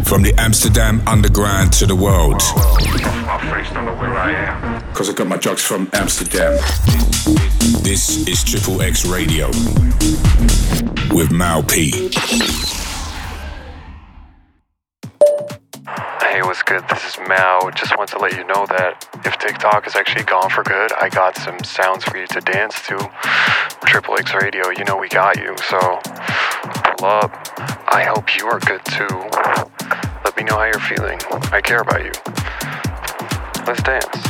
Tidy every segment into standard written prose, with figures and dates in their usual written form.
From the Amsterdam underground to the world. My face don't know where I am. Cause I got my drugs from Amsterdam. This is Triple X Radio with Mal P. Hey, what's good? This is Mao. Just want to let you know that if TikTok is actually gone for good, I got some sounds for you to dance to. Triple X Radio, you know we got you, so pull up. I hope you are good too. Let me know how you're feeling. I care about you. Let's dance.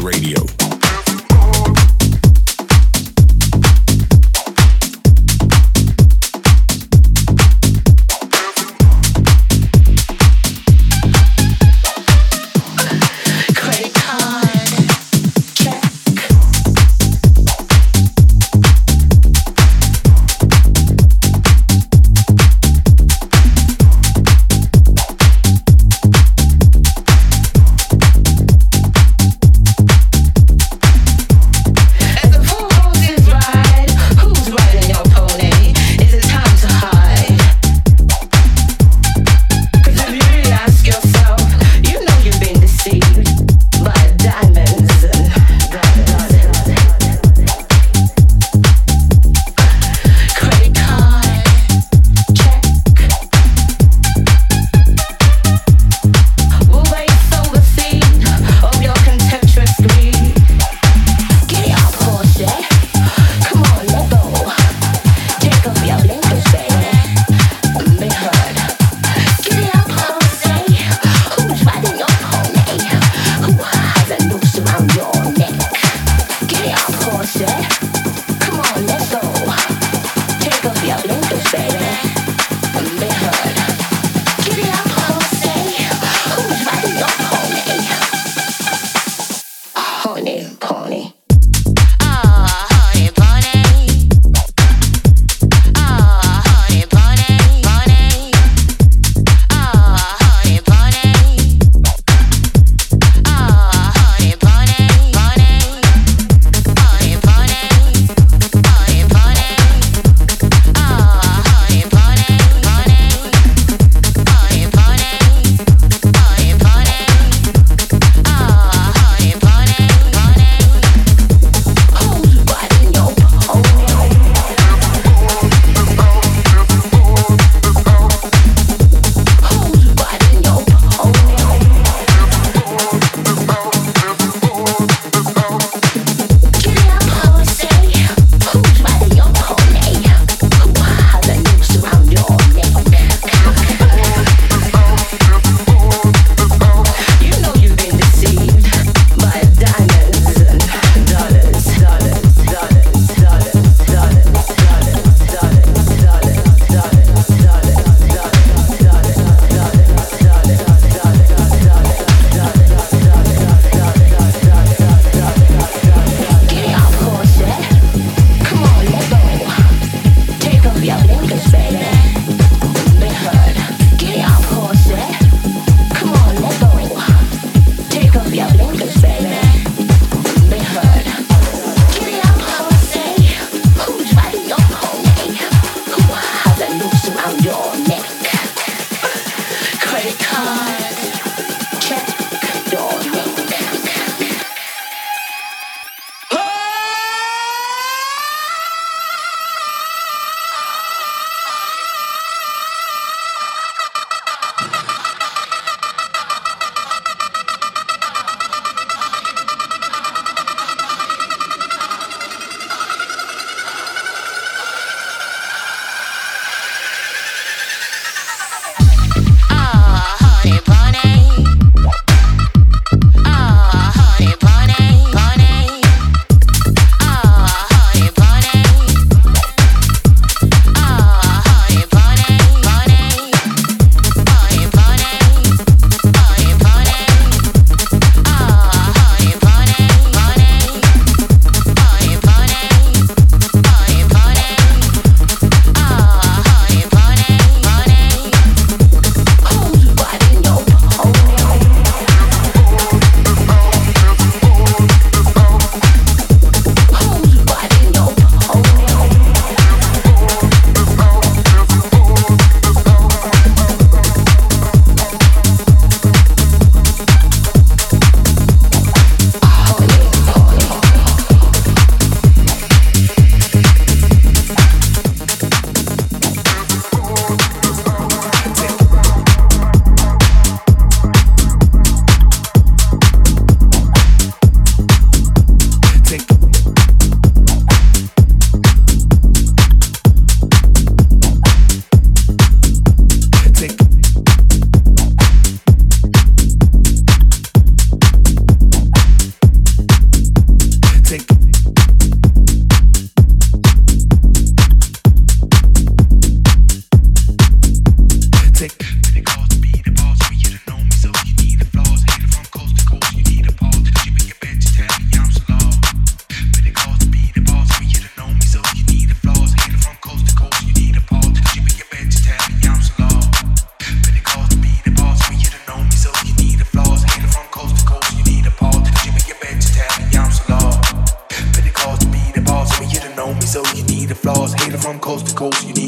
Radio.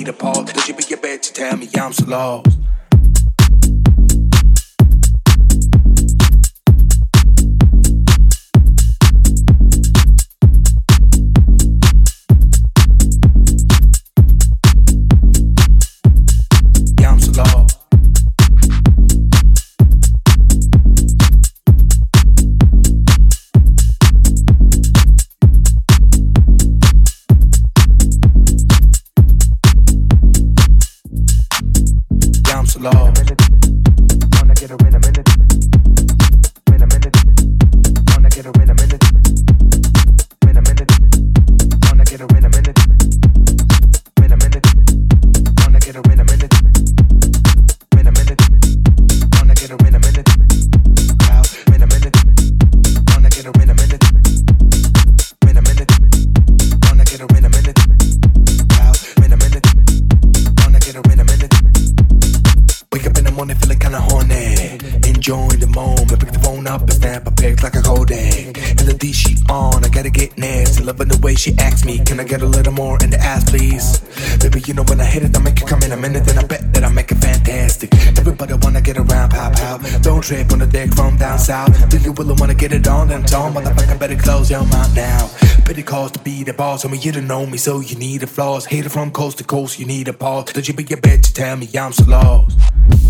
need a pause. Cause you be your bitch, tell me I'm so lost. She asked me, can I get a little more in the ass, please? Baby, you know when I hit it, I make it come in a minute, then I bet that I make it fantastic. Everybody wanna get around, pop, pop. Don't trip on the deck from down south. Do you really wanna get it on them tone? Motherfucker, better close your mouth now. Pretty calls to be the boss. I mean, you don't know me, so you need a flaws. Hate it from coast to coast, you need a pause. Don't you be your bitch, tell me I'm so lost.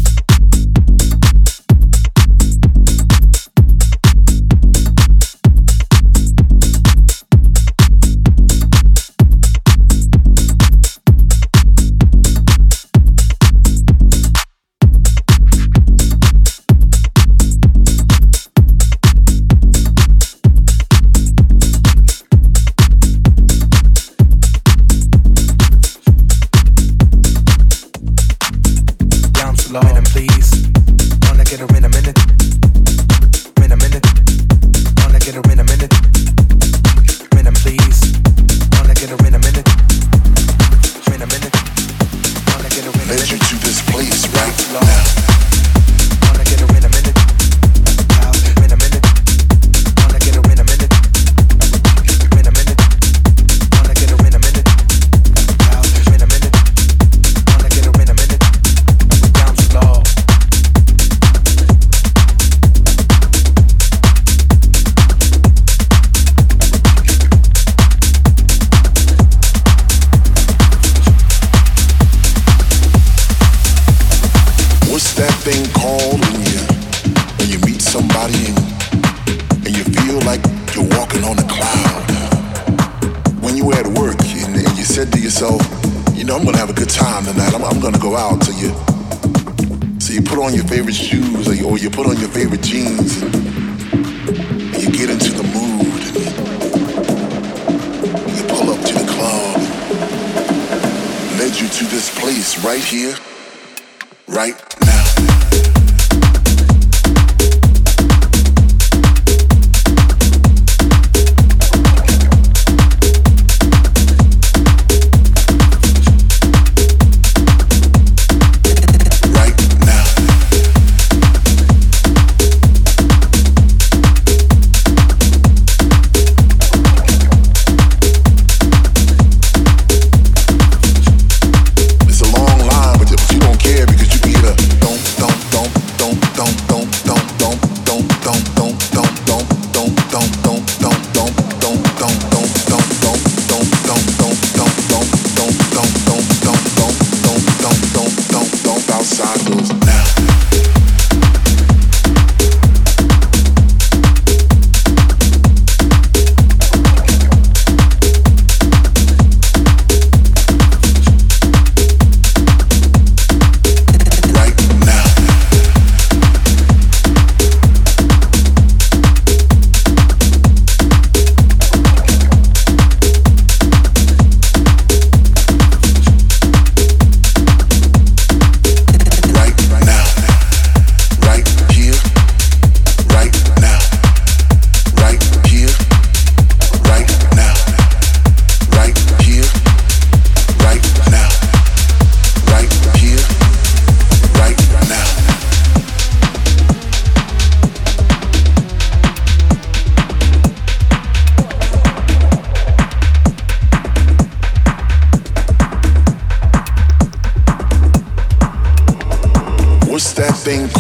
Right here, right now.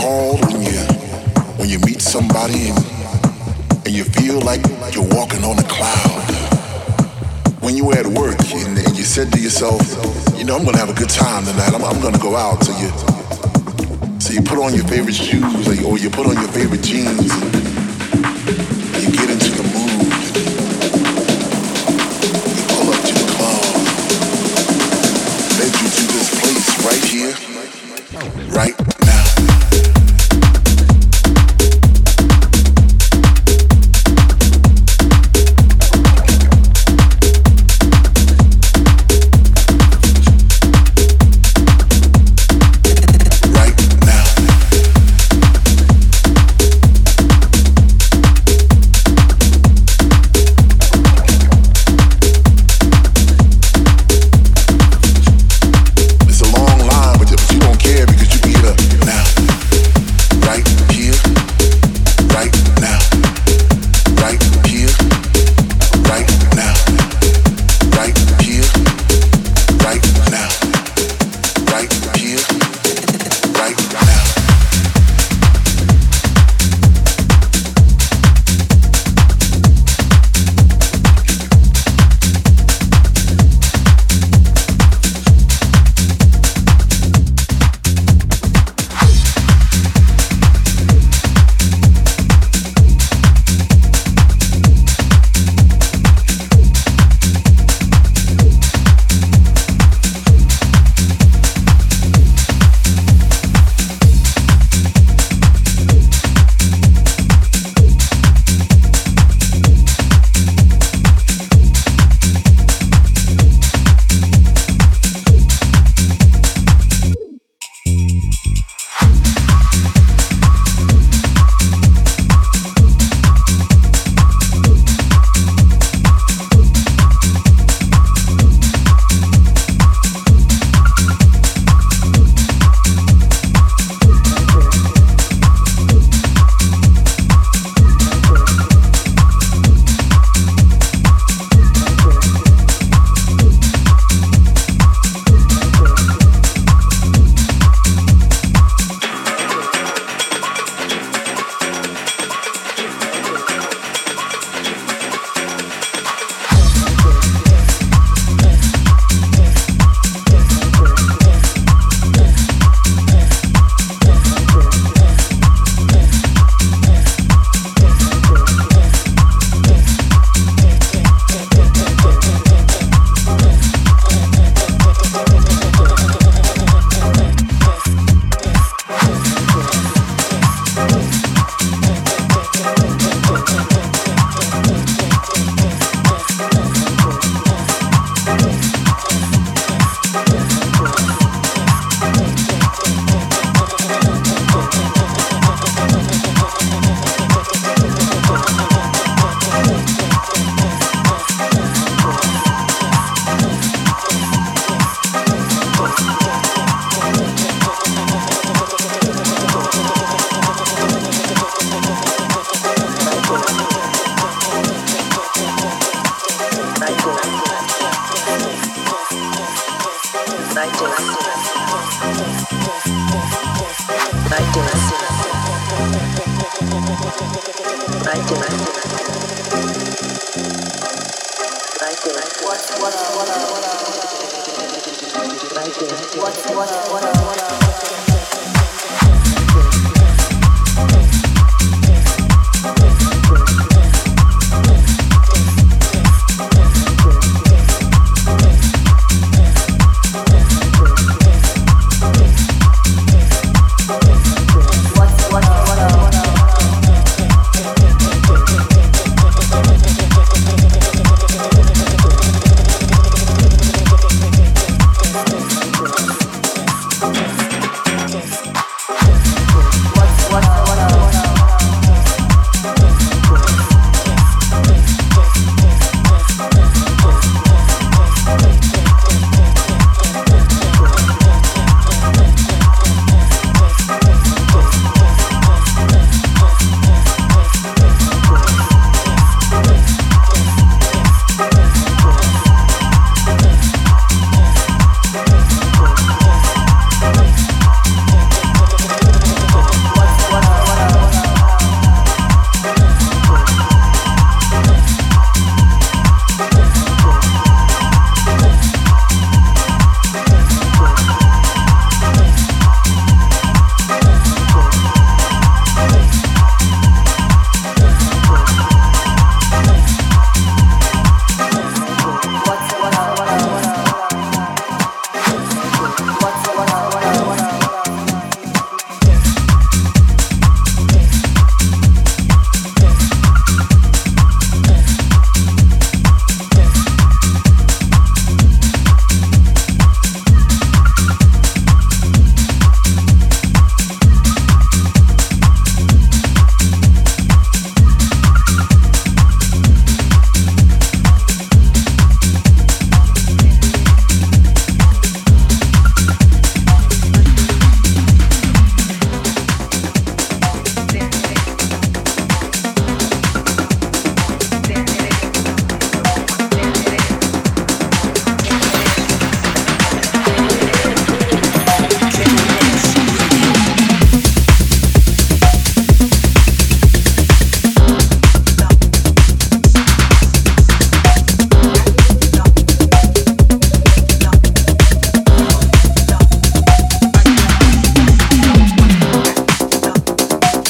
called when you meet somebody and you feel like you're walking on a cloud. When you were at work and you said to yourself, you know, I'm gonna have a good time tonight. I'm gonna go out. So you put on your favorite shoes or you put on your favorite jeans and you get into the mood. You pull up to the club. Led you to this place right here, right now.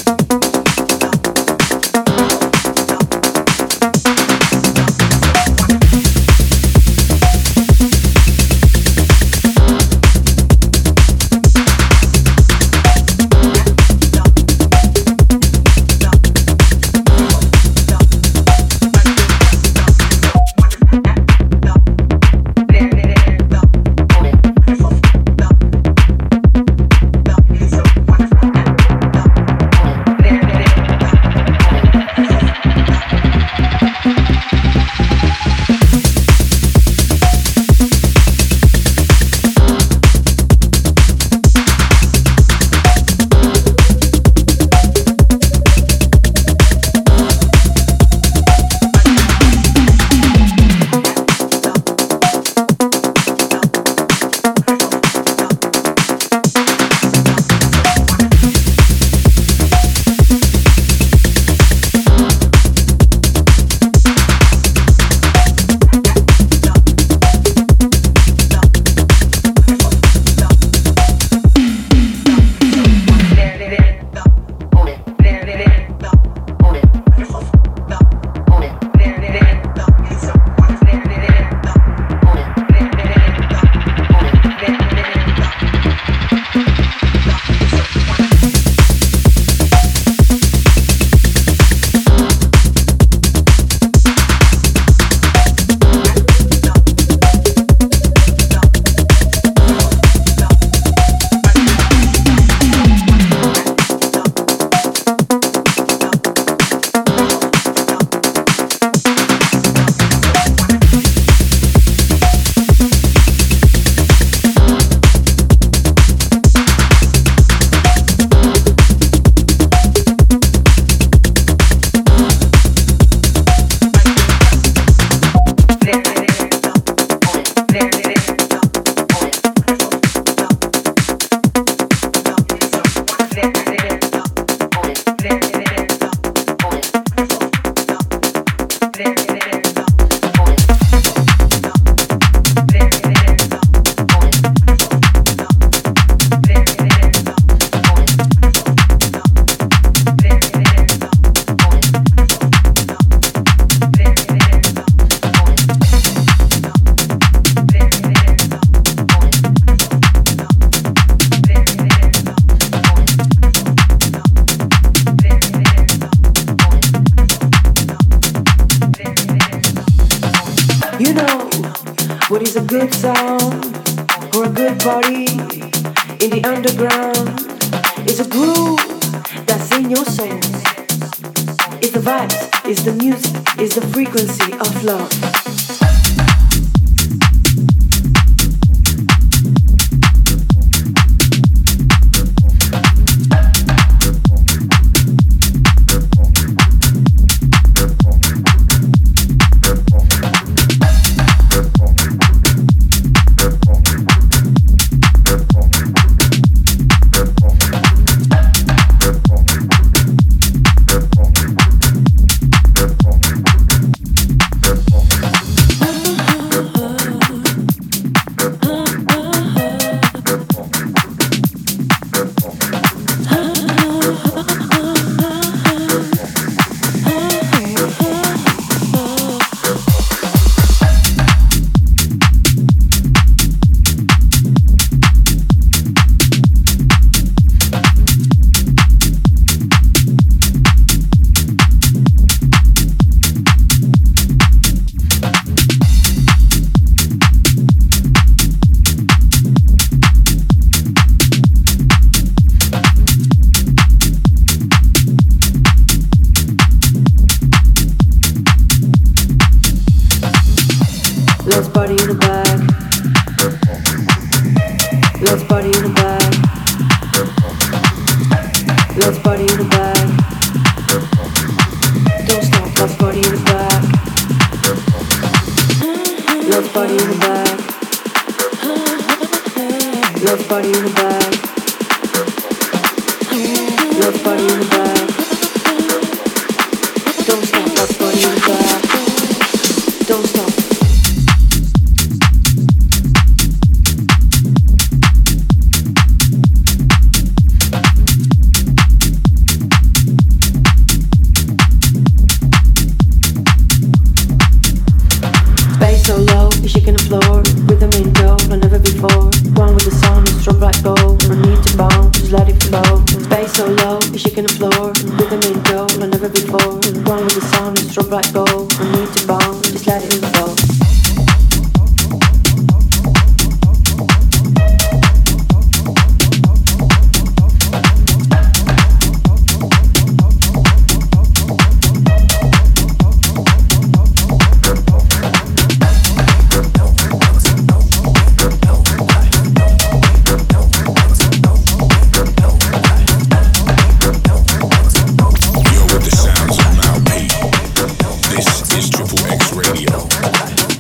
good sound or a good party in the underground. It's a groove that's in your soul. It's the vibes, it's the music, it's the frequency of love. Let's party in the back. Let's party in the back. Let's party in the back. Don't stop, let's party in the back. Let's party in the back. Let's party in the back. Let's party in the back. Don't stop, let's party in the back. Don't stop. rhythm ain't dull like never before. One with the sound, strobe like gold. No need to bound, just let it flow. This is Triple X Radio.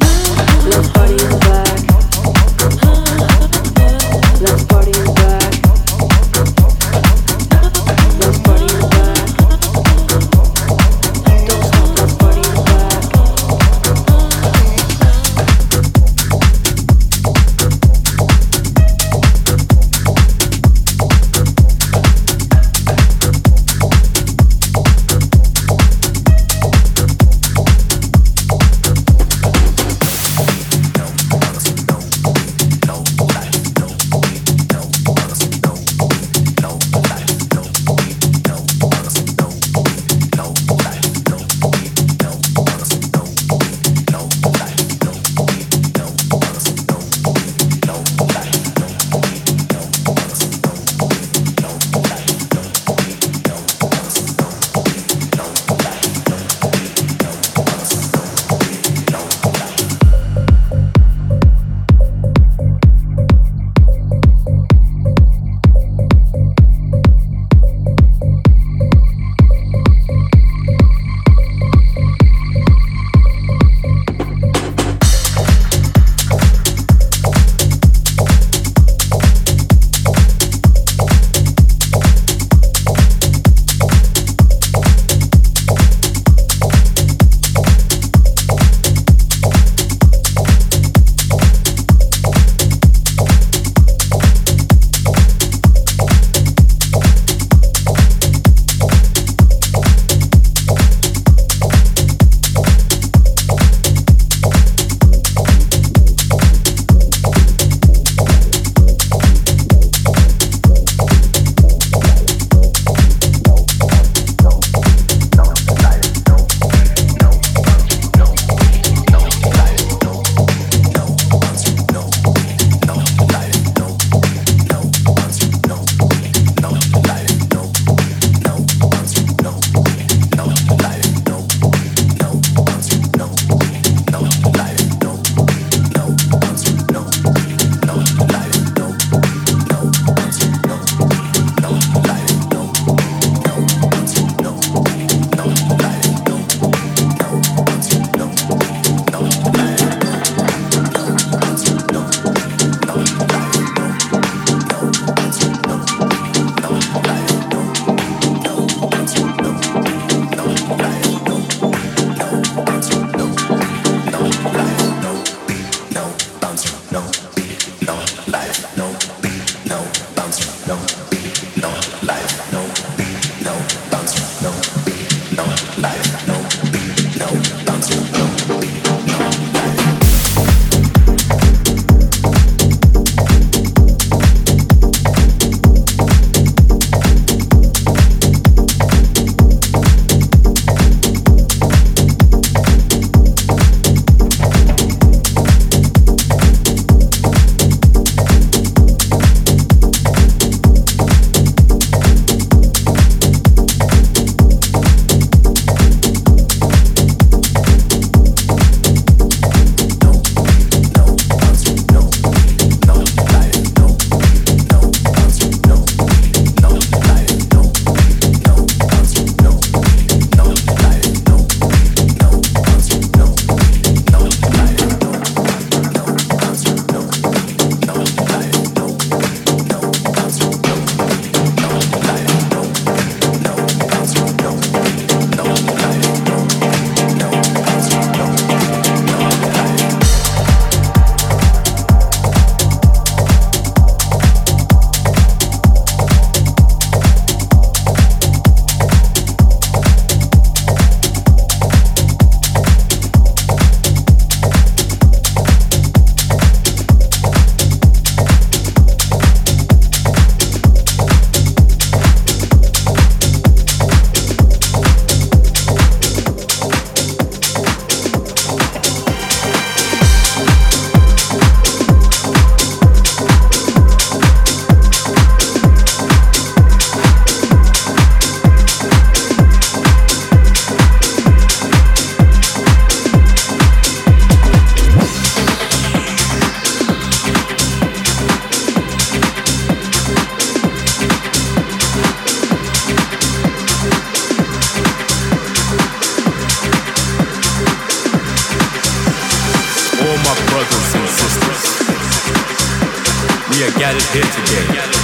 gathered here today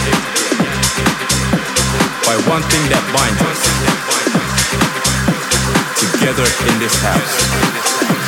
by one thing that binds us together in this house.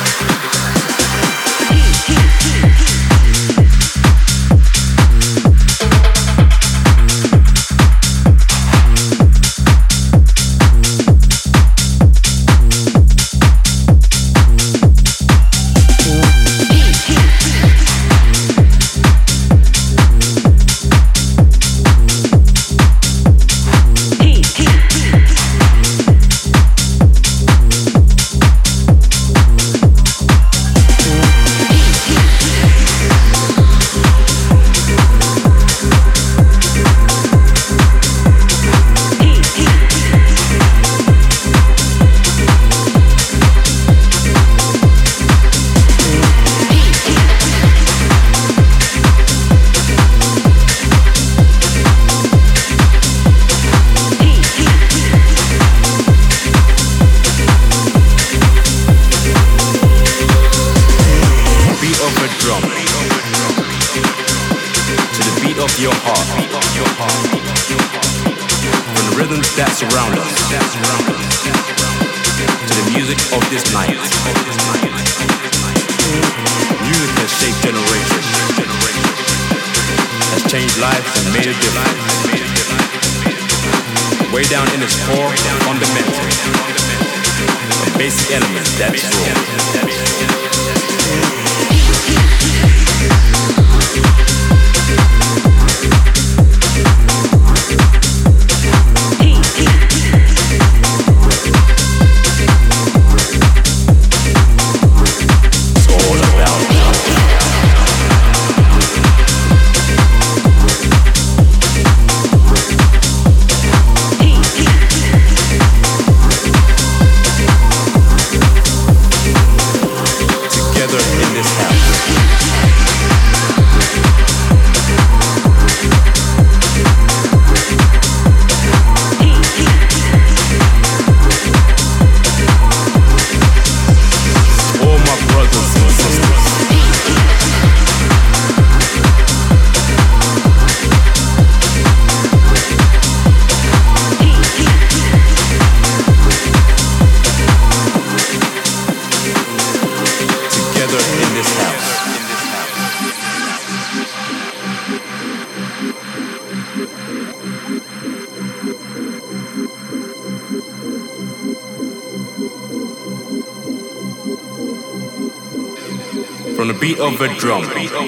From the beat of a drum,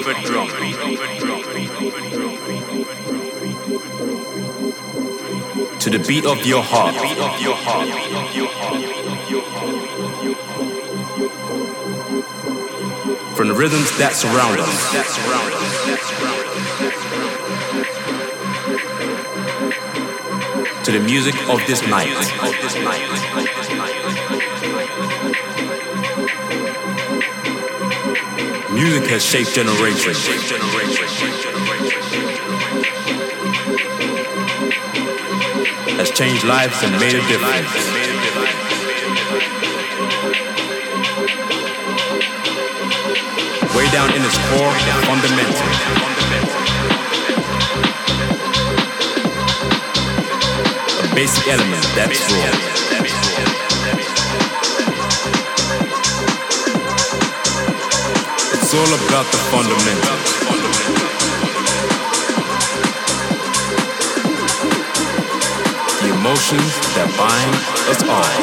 to the beat of your heart, from the rhythms that surround us, to the music of this night. Music has shaped generations. Has changed lives and made a difference. Way down in its core, fundamental. A basic element that's raw. It's all about the fundamentals. The emotions that bind us all.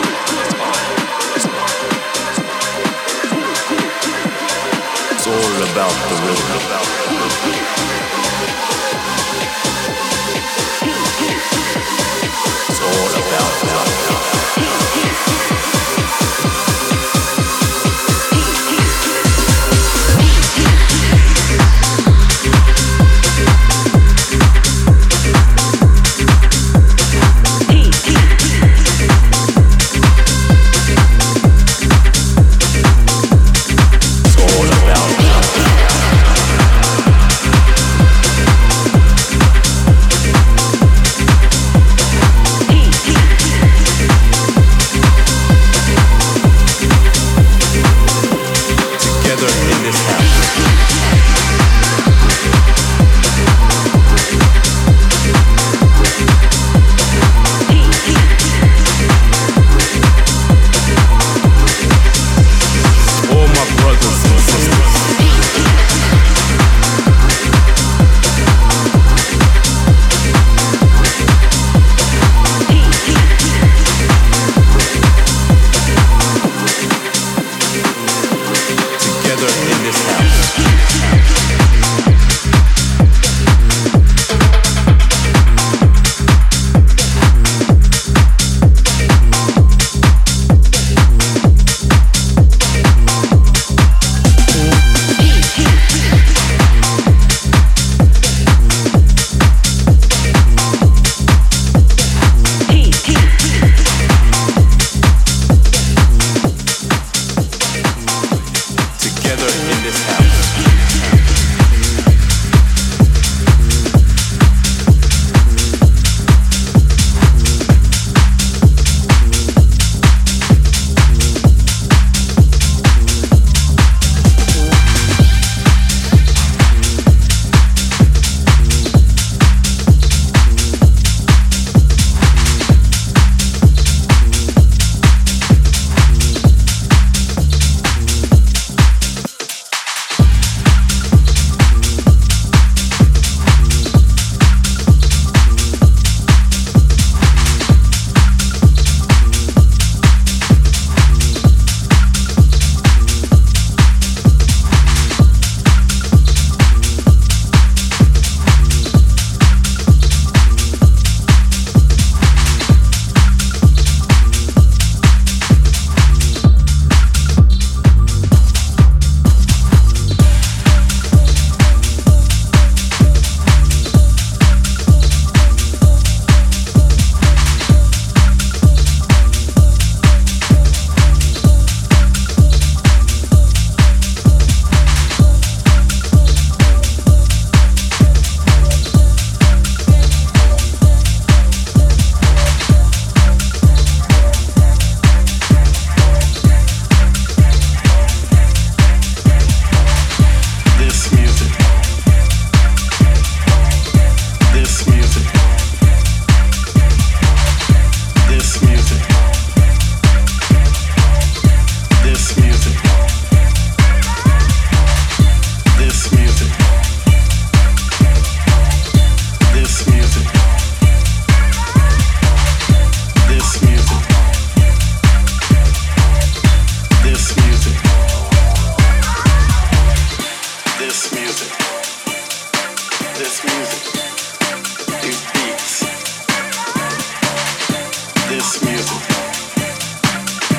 It's all about the rhythm. It's all about love.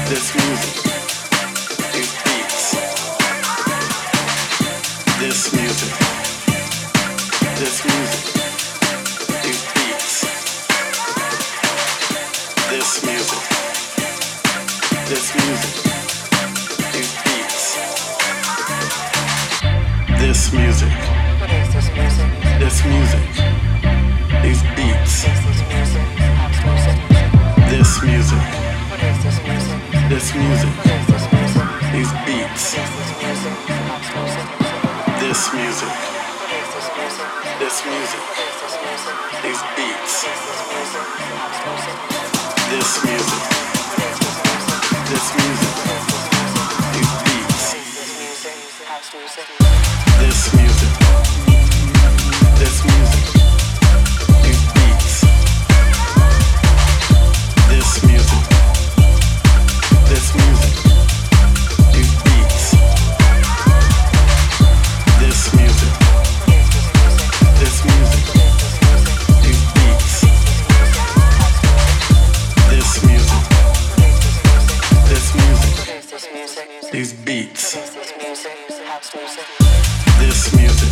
This music is beats. This music. This music is beats. This music. This music is beats. This music. This music is beats. This music. This music is beats. This music. This music is beats. This music. This music is beats. This music. This music is beats. This music. This music is beats. This music. This music is beats. This music. This music is beats. This music.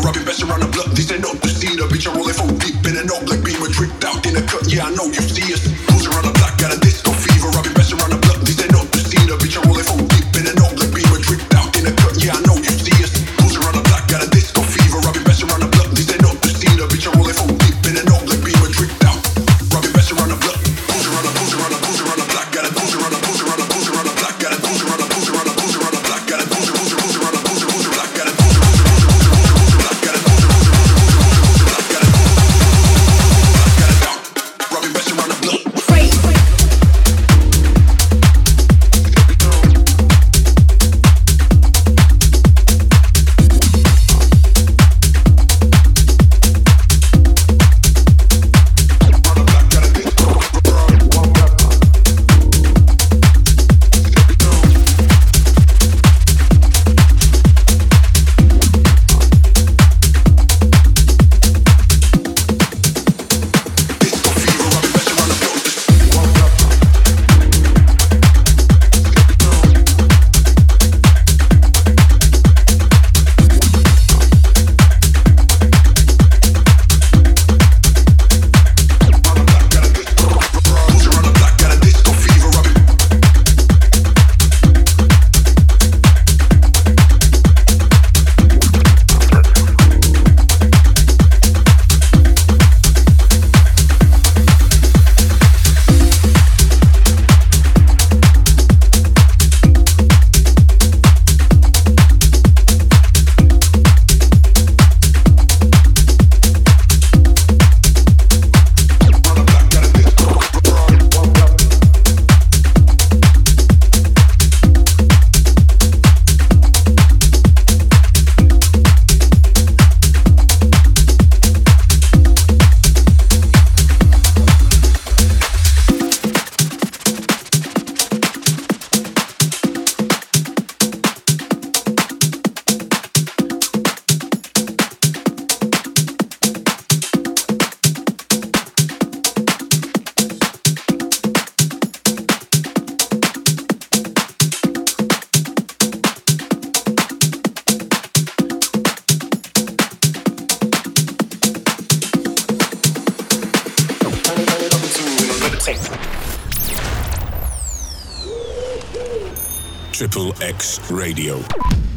Robbing best around the block. This ain't not the see the bitch. I roll it full deep in an old black beamer, tricked out in a cut. Yeah, I know you see us. Cruising around the block, got a disco fever. Robbing best around the block. This ain't not the see the bitch. I roll it full deep in an old black beamer, tricked out in a cut. Yeah, I know you see us. Cruising around the block, got a disco fever. Robbing best around the block. This ain't not the see the bitch. I roll it full deep in an old black beamer, tricked out. Robbing best around the block. Cruising around the block, got a cruising around the block, got a cruising around the block, got a cruising around the block, got a cruising around the block, got a Triple X Radio.